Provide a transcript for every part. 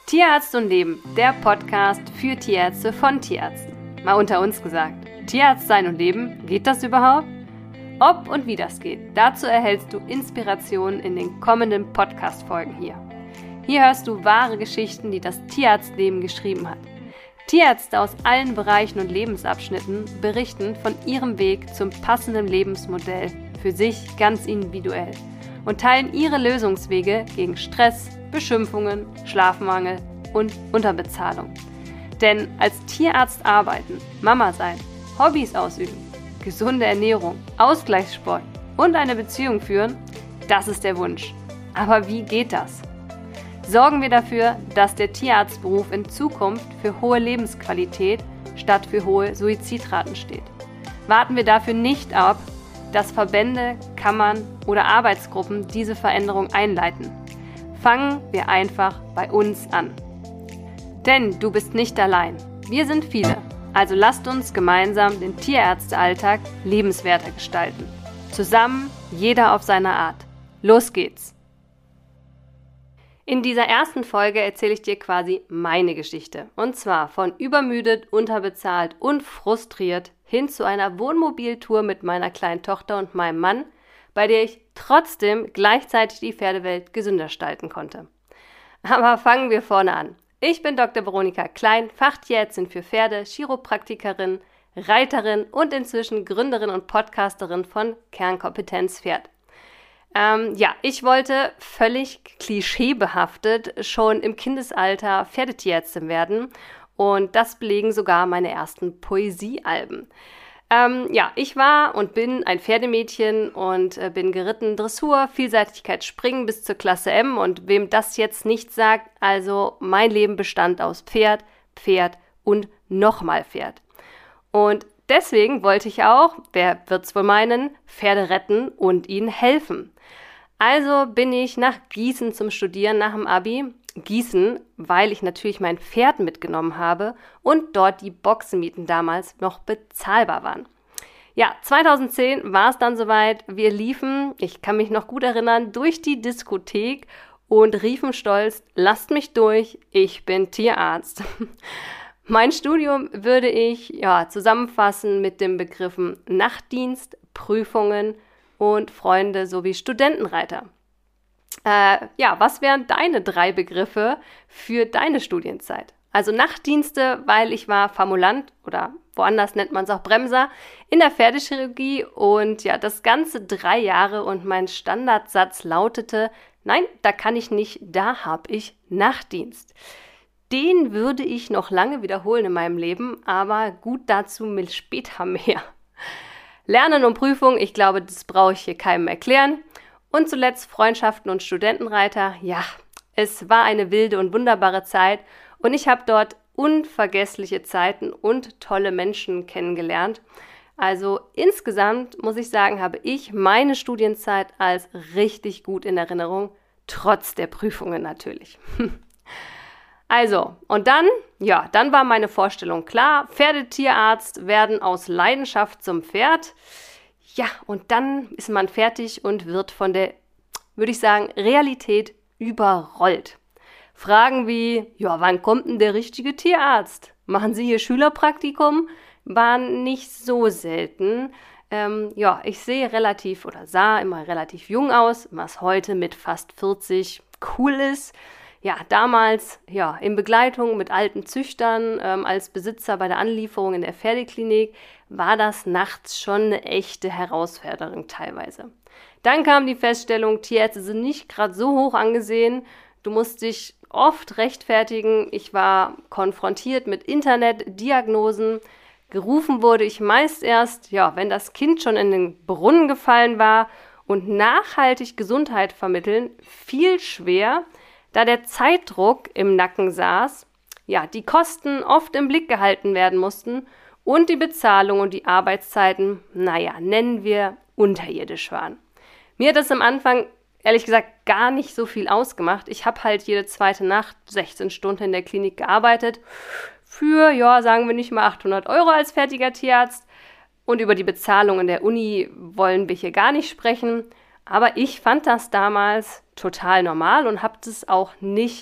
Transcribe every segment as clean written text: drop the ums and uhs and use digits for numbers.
Tierarzt und Leben, der Podcast für Tierärzte von Tierärzten. Mal unter uns gesagt, Tierarzt sein und leben, geht das überhaupt? Ob und wie das geht, dazu erhältst du Inspirationen in den kommenden Podcast-Folgen hier. Hier hörst du wahre Geschichten, die das Tierarztleben geschrieben hat. Tierärzte aus allen Bereichen und Lebensabschnitten berichten von ihrem Weg zum passenden Lebensmodell, für sich ganz individuell, und teilen ihre Lösungswege gegen Stress, Beschimpfungen, Schlafmangel und Unterbezahlung. Denn als Tierarzt arbeiten, Mama sein, Hobbys ausüben, gesunde Ernährung, Ausgleichssport und eine Beziehung führen, das ist der Wunsch. Aber wie geht das? Sorgen wir dafür, dass der Tierarztberuf in Zukunft für hohe Lebensqualität statt für hohe Suizidraten steht. Warten wir dafür nicht ab, dass Verbände, Kammern oder Arbeitsgruppen diese Veränderung einleiten. Fangen wir einfach bei uns an. Denn du bist nicht allein. Wir sind viele. Also lasst uns gemeinsam den Tierärztealltag lebenswerter gestalten. Zusammen, jeder auf seine Art. Los geht's! In dieser ersten Folge erzähle ich dir quasi meine Geschichte. Und zwar von übermüdet, unterbezahlt und frustriert hin zu einer Wohnmobiltour mit meiner kleinen Tochter und meinem Mann, bei der ich trotzdem gleichzeitig die Pferdewelt gesünder gestalten konnte. Aber fangen wir vorne an. Ich bin Dr. Veronika Klein, Fachtierärztin für Pferde, Chiropraktikerin, Reiterin und inzwischen Gründerin und Podcasterin von Kernkompetenz Pferd. Ich wollte völlig klischeebehaftet schon im Kindesalter Pferdetierärztin werden und das belegen sogar meine ersten Poesiealben. Ich war und bin ein Pferdemädchen und bin geritten Dressur, Vielseitigkeit Springen bis zur Klasse M und wem das jetzt nicht sagt, also mein Leben bestand aus Pferd, Pferd und nochmal Pferd. Und deswegen wollte ich auch, wer wird's wohl meinen, Pferde retten und ihnen helfen. Also bin ich nach Gießen zum Studieren nach dem Abi. Gießen, weil ich natürlich mein Pferd mitgenommen habe und dort die Boxenmieten damals noch bezahlbar waren. Ja, 2010 war es dann soweit. Wir liefen, ich kann mich noch gut erinnern, durch die Diskothek und riefen stolz, lasst mich durch, ich bin Tierarzt. Mein Studium würde ich zusammenfassen mit den Begriffen Nachtdienst, Prüfungen und Freunde sowie Studentenreiter. Was wären deine 3 Begriffe für deine Studienzeit? Also Nachtdienste, weil ich war Formulant oder woanders nennt man es auch Bremser in der Pferdechirurgie und das Ganze 3 Jahre und mein Standardsatz lautete, nein, da kann ich nicht, da habe ich Nachtdienst. Den würde ich noch lange wiederholen in meinem Leben, aber gut dazu später mehr. Lernen und Prüfung, ich glaube, das brauche ich hier keinem erklären. Und zuletzt Freundschaften und Studentenreiter. Ja, es war eine wilde und wunderbare Zeit und ich habe dort unvergessliche Zeiten und tolle Menschen kennengelernt. Also insgesamt muss ich sagen, habe ich meine Studienzeit als richtig gut in Erinnerung, trotz der Prüfungen natürlich. Also, und dann war meine Vorstellung klar, Pferdetierarzt werden aus Leidenschaft zum Pferd. Ja, und dann ist man fertig und wird von der, würde ich sagen, Realität überrollt. Fragen wie, wann kommt denn der richtige Tierarzt? Machen Sie hier Schülerpraktikum? Waren nicht so selten. Ich sah immer relativ jung aus, was heute mit fast 40 cool ist. Ja, damals, in Begleitung mit alten Züchtern, als Besitzer bei der Anlieferung in der Pferdeklinik, war das nachts schon eine echte Herausforderung teilweise. Dann kam die Feststellung, Tierärzte sind nicht gerade so hoch angesehen. Du musst dich oft rechtfertigen. Ich war konfrontiert mit Internetdiagnosen. Gerufen wurde ich meist erst, wenn das Kind schon in den Brunnen gefallen war. Und nachhaltig Gesundheit vermitteln, viel schwer, da der Zeitdruck im Nacken saß, die Kosten oft im Blick gehalten werden mussten und die Bezahlung und die Arbeitszeiten, nennen wir unterirdisch waren. Mir hat das am Anfang, ehrlich gesagt, gar nicht so viel ausgemacht. Ich habe halt jede zweite Nacht 16 Stunden in der Klinik gearbeitet für, sagen wir nicht mal 800 € als fertiger Tierarzt. Und über die Bezahlung in der Uni wollen wir hier gar nicht sprechen. Aber ich fand das damals total normal und habe das auch nicht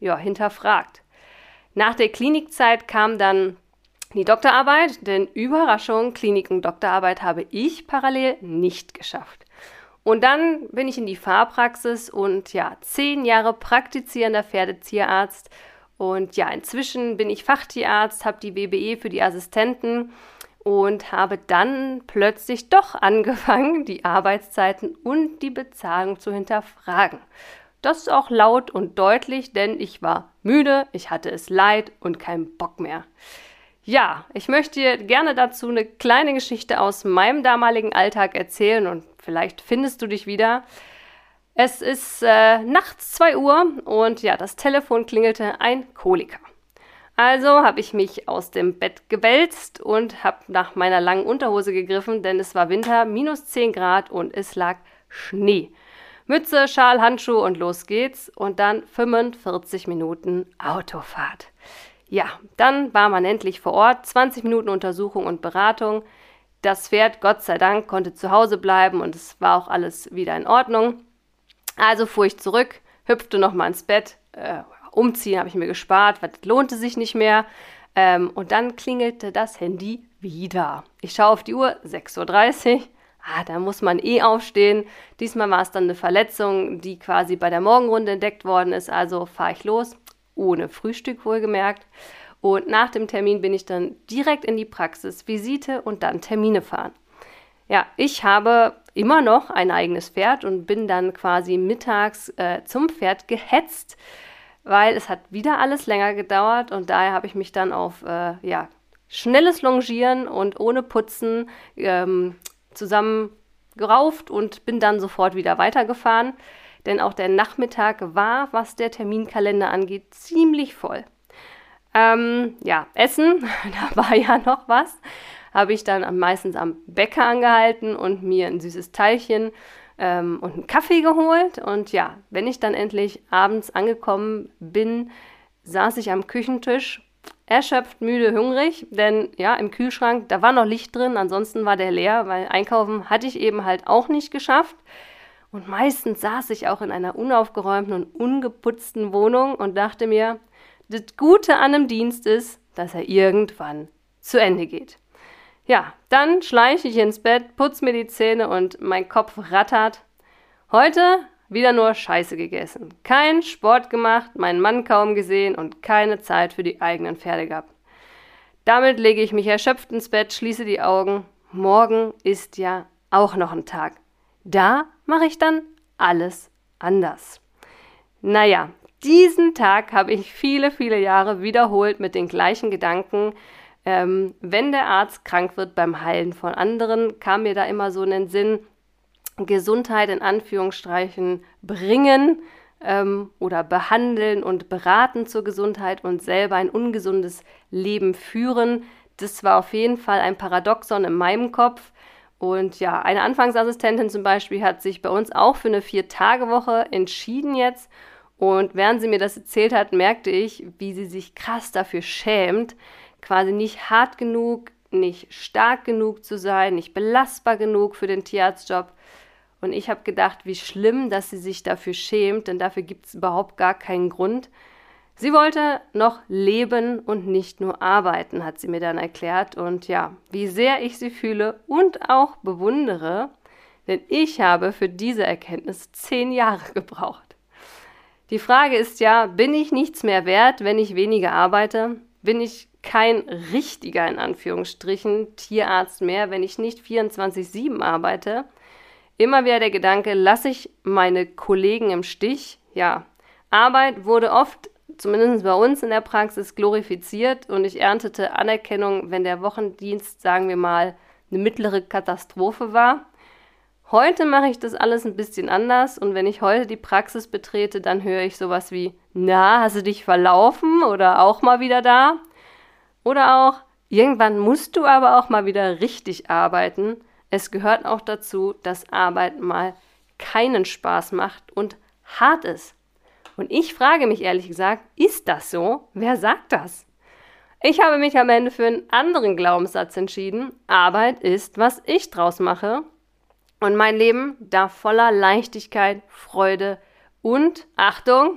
hinterfragt. Nach der Klinikzeit kam dann die Doktorarbeit, denn Überraschung, Klinik- und Doktorarbeit habe ich parallel nicht geschafft. Und dann bin ich in die Fahrpraxis und 10 Jahre praktizierender Pferdetierarzt. Und inzwischen bin ich Fachtierarzt, habe die WBE für die Assistenten und habe dann plötzlich doch angefangen, die Arbeitszeiten und die Bezahlung zu hinterfragen. Das ist auch laut und deutlich, denn ich war müde, ich hatte es leid und keinen Bock mehr. Ja, ich möchte dir gerne dazu eine kleine Geschichte aus meinem damaligen Alltag erzählen und vielleicht findest du dich wieder. Es ist nachts 2 Uhr und das Telefon klingelte, ein Koliker. Also habe ich mich aus dem Bett gewälzt und habe nach meiner langen Unterhose gegriffen, denn es war Winter, minus 10 Grad und es lag Schnee. Mütze, Schal, Handschuhe und los geht's und dann 45 Minuten Autofahrt. Ja, dann war man endlich vor Ort, 20 Minuten Untersuchung und Beratung. Das Pferd, Gott sei Dank, konnte zu Hause bleiben und es war auch alles wieder in Ordnung. Also fuhr ich zurück, hüpfte nochmal ins Bett, umziehen habe ich mir gespart, weil das lohnte sich nicht mehr. Und dann klingelte das Handy wieder. Ich schaue auf die Uhr, 6:30 Uhr. Da muss man aufstehen. Diesmal war es dann eine Verletzung, die quasi bei der Morgenrunde entdeckt worden ist. Also fahre ich los, ohne Frühstück wohlgemerkt. Und nach dem Termin bin ich dann direkt in die Praxis, Visite und dann Termine fahren. Ja, ich habe immer noch ein eigenes Pferd und bin dann quasi mittags zum Pferd gehetzt, weil es hat wieder alles länger gedauert und daher habe ich mich dann auf schnelles Longieren und ohne Putzen zusammengerauft und bin dann sofort wieder weitergefahren, denn auch der Nachmittag war, was der Terminkalender angeht, ziemlich voll. Essen, da war ja noch was, habe ich dann meistens am Bäcker angehalten und mir ein süßes Teilchen und einen Kaffee geholt. Und wenn ich dann endlich abends angekommen bin, saß ich am Küchentisch, erschöpft, müde, hungrig, denn im Kühlschrank, da war noch Licht drin, ansonsten war der leer, weil einkaufen hatte ich eben halt auch nicht geschafft. Und meistens saß ich auch in einer unaufgeräumten und ungeputzten Wohnung und dachte mir, das Gute an einem Dienst ist, dass er irgendwann zu Ende geht. Ja, dann schleiche ich ins Bett, putze mir die Zähne und mein Kopf rattert. Heute wieder nur Scheiße gegessen. Kein Sport gemacht, meinen Mann kaum gesehen und keine Zeit für die eigenen Pferde gehabt. Damit lege ich mich erschöpft ins Bett, schließe die Augen. Morgen ist ja auch noch ein Tag. Da mache ich dann alles anders. Naja, diesen Tag habe ich viele, viele Jahre wiederholt mit den gleichen Gedanken. Wenn der Arzt krank wird beim Heilen von anderen, kam mir da immer so in den Sinn, Gesundheit in Anführungsstrichen bringen oder behandeln und beraten zur Gesundheit und selber ein ungesundes Leben führen. Das war auf jeden Fall ein Paradoxon in meinem Kopf. Und eine Anfangsassistentin zum Beispiel hat sich bei uns auch für eine 4-Tage-Woche entschieden jetzt. Und während sie mir das erzählt hat, merkte ich, wie sie sich krass dafür schämt, quasi nicht hart genug, nicht stark genug zu sein, nicht belastbar genug für den Tierarztjob. Und ich habe gedacht, wie schlimm, dass sie sich dafür schämt, denn dafür gibt es überhaupt gar keinen Grund. Sie wollte noch leben und nicht nur arbeiten, hat sie mir dann erklärt. Und wie sehr ich sie fühle und auch bewundere, denn ich habe für diese Erkenntnis 10 Jahre gebraucht. Die Frage ist bin ich nichts mehr wert, wenn ich weniger arbeite? Bin ich kein richtiger, in Anführungsstrichen, Tierarzt mehr, wenn ich nicht 24/7 arbeite? Immer wieder der Gedanke, lasse ich meine Kollegen im Stich? Ja, Arbeit wurde oft, zumindest bei uns in der Praxis, glorifiziert und ich erntete Anerkennung, wenn der Wochendienst, sagen wir mal, eine mittlere Katastrophe war. Heute mache ich das alles ein bisschen anders und wenn ich heute die Praxis betrete, dann höre ich sowas wie, na, hast du dich verlaufen oder auch mal wieder da? Oder auch, irgendwann musst du aber auch mal wieder richtig arbeiten. Es gehört auch dazu, dass Arbeit mal keinen Spaß macht und hart ist. Und ich frage mich ehrlich gesagt, ist das so? Wer sagt das? Ich habe mich am Ende für einen anderen Glaubenssatz entschieden. Arbeit ist, was ich draus mache. Und mein Leben darf voller Leichtigkeit, Freude und, Achtung,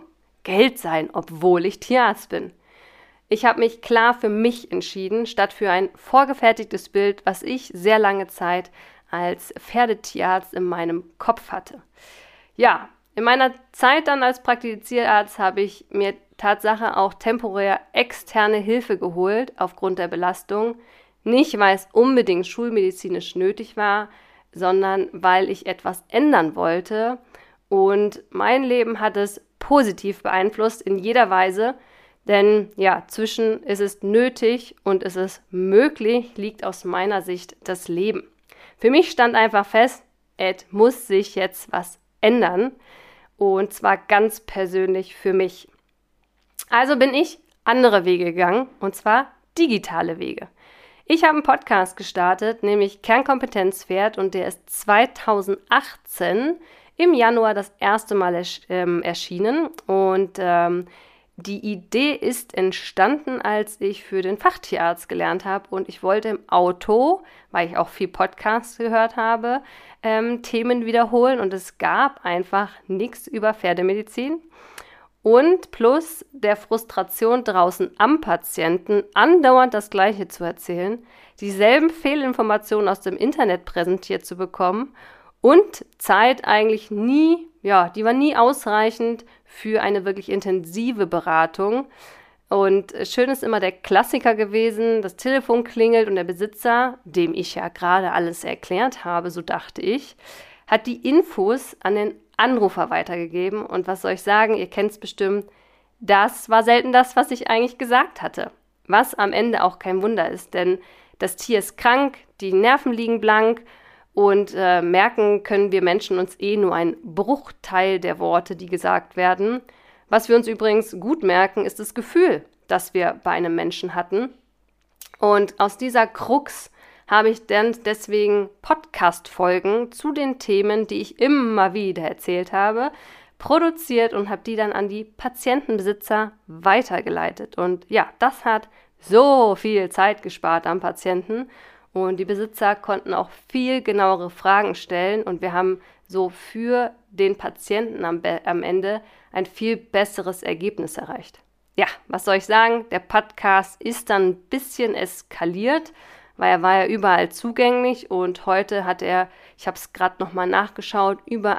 Geld sein, obwohl ich Tierarzt bin. Ich habe mich klar für mich entschieden, statt für ein vorgefertigtes Bild, was ich sehr lange Zeit als Pferdetierarzt in meinem Kopf hatte. Ja, in meiner Zeit dann als Praktizierarzt habe ich mir Tatsache auch temporär externe Hilfe geholt aufgrund der Belastung. Nicht, weil es unbedingt schulmedizinisch nötig war, sondern weil ich etwas ändern wollte. Und mein Leben hat es positiv beeinflusst in jeder Weise. Denn ja, zwischen ist es nötig und ist es möglich, liegt aus meiner Sicht das Leben. Für mich stand einfach fest, es muss sich jetzt was ändern. Und zwar ganz persönlich für mich. Also bin ich andere Wege gegangen, und zwar digitale Wege. Ich habe einen Podcast gestartet, nämlich Kernkompetenz-Pferd, und der ist 2018 im Januar das erste Mal erschienen. Und die Idee ist entstanden, als ich für den Fachtierarzt gelernt habe, und ich wollte im Auto, weil ich auch viel Podcasts gehört habe, Themen wiederholen, und es gab einfach nichts über Pferdemedizin. Und plus der Frustration draußen am Patienten, andauernd das Gleiche zu erzählen, dieselben Fehlinformationen aus dem Internet präsentiert zu bekommen und Zeit eigentlich nie, die war nie ausreichend für eine wirklich intensive Beratung. Und schön ist immer der Klassiker gewesen, das Telefon klingelt und der Besitzer, dem ich ja gerade alles erklärt habe, so dachte ich, hat die Infos an den Anrufer weitergegeben. Und was soll ich sagen, ihr kennt es bestimmt, das war selten das, was ich eigentlich gesagt hatte. Was am Ende auch kein Wunder ist, denn das Tier ist krank, die Nerven liegen blank und merken können wir Menschen uns nur einen Bruchteil der Worte, die gesagt werden. Was wir uns übrigens gut merken, ist das Gefühl, das wir bei einem Menschen hatten. Und aus dieser Krux habe ich dann deswegen Podcast-Folgen zu den Themen, die ich immer wieder erzählt habe, produziert und habe die dann an die Patientenbesitzer weitergeleitet. Und ja, das hat so viel Zeit gespart am Patienten, und die Besitzer konnten auch viel genauere Fragen stellen, und wir haben so für den Patienten am Ende ein viel besseres Ergebnis erreicht. Ja, was soll ich sagen? Der Podcast ist dann ein bisschen eskaliert, weil er war ja überall zugänglich, und heute hat er, ich habe es gerade nochmal nachgeschaut, über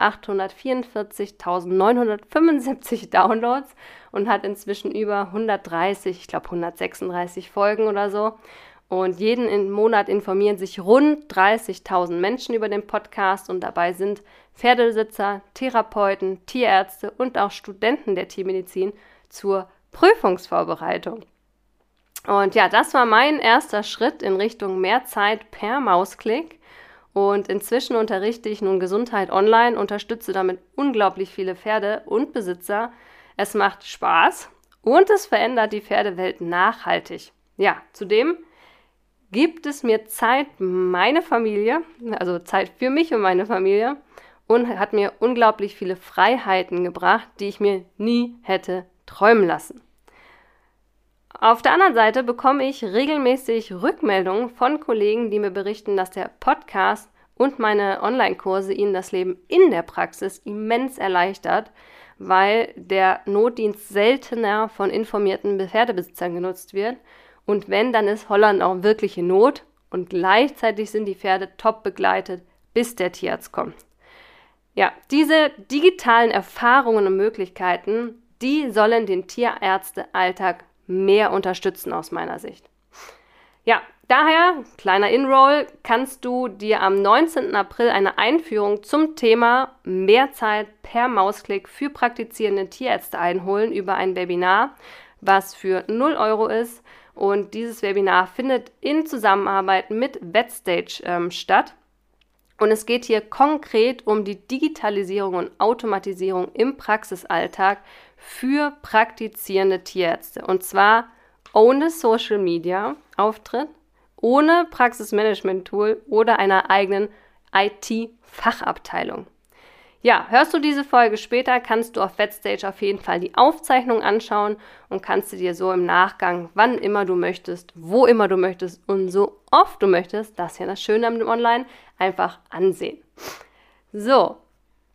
844.975 Downloads und hat inzwischen über 130, ich glaube 136 Folgen oder so. Und jeden Monat informieren sich rund 30.000 Menschen über den Podcast, und dabei sind Pferdebesitzer, Therapeuten, Tierärzte und auch Studenten der Tiermedizin zur Prüfungsvorbereitung. Und ja, das war mein erster Schritt in Richtung mehr Zeit per Mausklick. Und inzwischen unterrichte ich nun Gesundheit online, unterstütze damit unglaublich viele Pferde und Besitzer. Es macht Spaß und es verändert die Pferdewelt nachhaltig. Ja, zudem gibt es mir Zeit, meine Familie, also Zeit für mich und meine Familie, und hat mir unglaublich viele Freiheiten gebracht, die ich mir nie hätte träumen lassen. Auf der anderen Seite bekomme ich regelmäßig Rückmeldungen von Kollegen, die mir berichten, dass der Podcast und meine Online-Kurse ihnen das Leben in der Praxis immens erleichtert, weil der Notdienst seltener von informierten Pferdebesitzern genutzt wird. Und wenn, dann ist Holland auch wirklich in Not, und gleichzeitig sind die Pferde top begleitet, bis der Tierarzt kommt. Ja, diese digitalen Erfahrungen und Möglichkeiten, die sollen den Tierärztealltag mehr unterstützen aus meiner Sicht. Ja, daher, kleiner Inroll, kannst du dir am 19. April eine Einführung zum Thema mehr Zeit per Mausklick für praktizierende Tierärzte einholen über ein Webinar, was für 0 € ist. Und dieses Webinar findet in Zusammenarbeit mit VetStage statt. Und es geht hier konkret um die Digitalisierung und Automatisierung im Praxisalltag für praktizierende Tierärzte. Und zwar ohne Social Media Auftritt, ohne Praxismanagement-Tool oder einer eigenen IT-Fachabteilung. Ja, hörst du diese Folge später, kannst du auf VetStage auf jeden Fall die Aufzeichnung anschauen und kannst sie dir so im Nachgang, wann immer du möchtest, wo immer du möchtest und so oft du möchtest, das ist ja das Schöne am Online, einfach ansehen. So,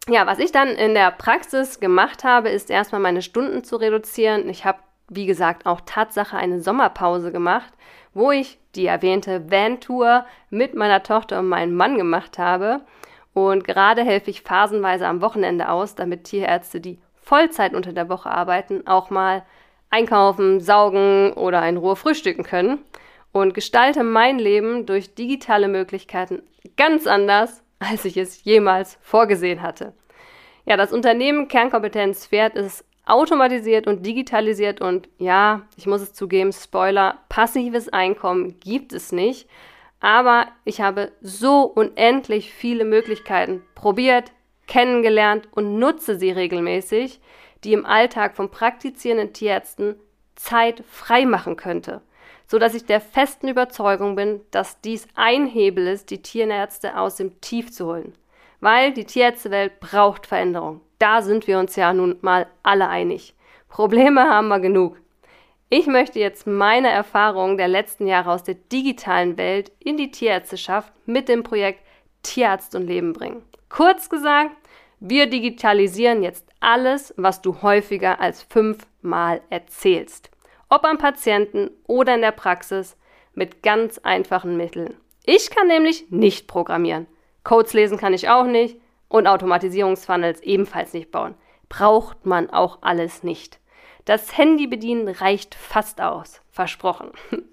Ja, was ich dann in der Praxis gemacht habe, ist erstmal meine Stunden zu reduzieren. Ich habe, wie gesagt, auch Tatsache eine Sommerpause gemacht, wo ich die erwähnte Van-Tour mit meiner Tochter und meinem Mann gemacht habe. Und gerade helfe ich phasenweise am Wochenende aus, damit Tierärzte, die Vollzeit unter der Woche arbeiten, auch mal einkaufen, saugen oder in Ruhe frühstücken können. Und gestalte mein Leben durch digitale Möglichkeiten ganz anders, als ich es jemals vorgesehen hatte. Ja, das Unternehmen Kernkompetenz Pferd ist automatisiert und digitalisiert und ja, ich muss es zugeben, Spoiler, passives Einkommen gibt es nicht, aber ich habe so unendlich viele Möglichkeiten probiert, kennengelernt und nutze sie regelmäßig, die im Alltag von praktizierenden Tierärzten Zeit frei machen könnte, sodass ich der festen Überzeugung bin, dass dies ein Hebel ist, die Tierärzte aus dem Tief zu holen. Weil die Tierärztewelt braucht Veränderung. Da sind wir uns ja nun mal alle einig. Probleme haben wir genug. Ich möchte jetzt meine Erfahrungen der letzten Jahre aus der digitalen Welt in die Tierärzteschaft mit dem Projekt Tierarzt und Leben bringen. Kurz gesagt, wir digitalisieren jetzt alles, was du häufiger als 5-mal erzählst. Ob am Patienten oder in der Praxis, mit ganz einfachen Mitteln. Ich kann nämlich nicht programmieren. Codes lesen kann ich auch nicht und Automatisierungsfunnels ebenfalls nicht bauen. Braucht man auch alles nicht. Das Handy bedienen reicht fast aus. Versprochen.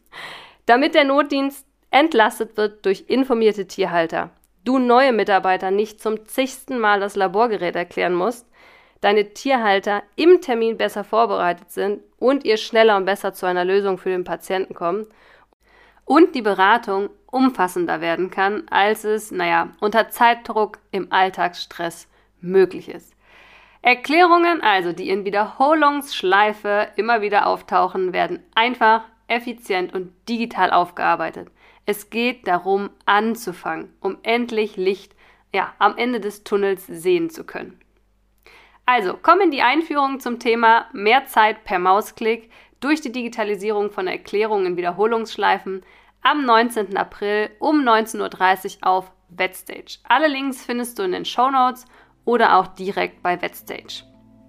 Damit der Notdienst entlastet wird durch informierte Tierhalter, du neue Mitarbeiter nicht zum zigsten Mal das Laborgerät erklären musst, deine Tierhalter im Termin besser vorbereitet sind und ihr schneller und besser zu einer Lösung für den Patienten kommen und die Beratung umfassender werden kann, als es, unter Zeitdruck im Alltagsstress möglich ist. Erklärungen, also die in Wiederholungsschleife immer wieder auftauchen, werden einfach, effizient und digital aufgearbeitet. Es geht darum, anzufangen, um endlich Licht, am Ende des Tunnels sehen zu können. Also, komm in die Einführung zum Thema mehr Zeit per Mausklick durch die Digitalisierung von Erklärungen in Wiederholungsschleifen am 19. April um 19.30 Uhr auf VetStage. Alle Links findest du in den Shownotes oder auch direkt bei VetStage.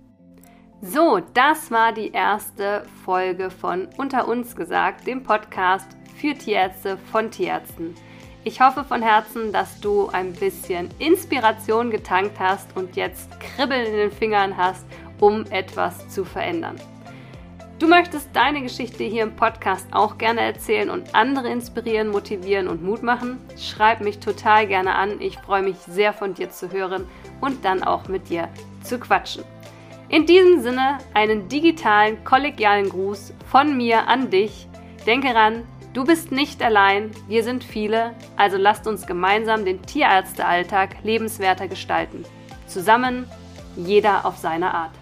So, das war die erste Folge von Unter uns gesagt, dem Podcast für Tierärzte von Tierärzten. Ich hoffe von Herzen, dass du ein bisschen Inspiration getankt hast und jetzt Kribbeln in den Fingern hast, um etwas zu verändern. Du möchtest deine Geschichte hier im Podcast auch gerne erzählen und andere inspirieren, motivieren und Mut machen? Schreib mich total gerne an. Ich freue mich sehr, von dir zu hören und dann auch mit dir zu quatschen. In diesem Sinne einen digitalen, kollegialen Gruß von mir an dich. Denke ran, du bist nicht allein, wir sind viele, also lasst uns gemeinsam den Tierärztealltag lebenswerter gestalten. Zusammen, jeder auf seine Art.